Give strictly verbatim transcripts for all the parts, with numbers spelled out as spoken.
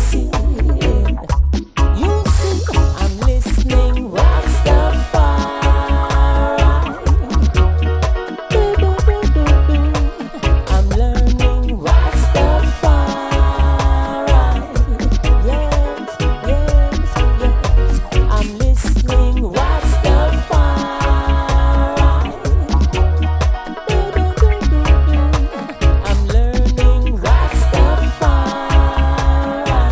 see. You see, I'm listening, Rastafari. Do-do-do-do-do. I'm learning Rastafari. Yes, yes, yes. I'm listening Rastafari. Do-do-do-do-do. I'm learning Rastafari.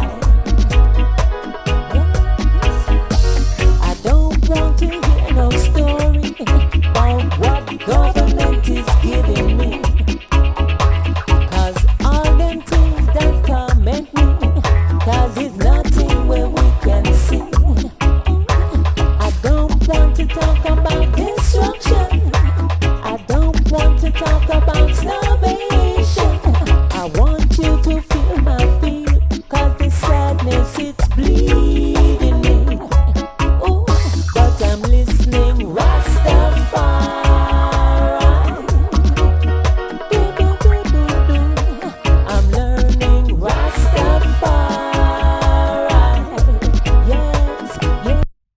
I don't want to hear no story about what government is giving me. Cause all them things that torment me, cause it's nothing where we can see. I don't want to talk about destruction. I don't want to talk about snow.